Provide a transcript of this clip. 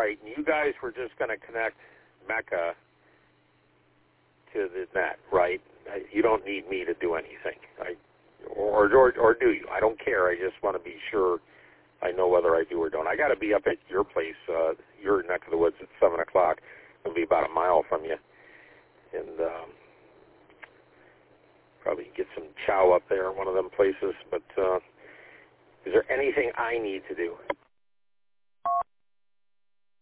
right, and you guys were just going to connect Mecca to the net, right? You don't need me to do anything, or do you? I don't care. I just want to be sure I know whether I do or don't. I got to be up at your place, your neck of the woods at 7 o'clock. It'll be about a mile from you, and probably get some chow up there in one of them places. But is there anything I need to do?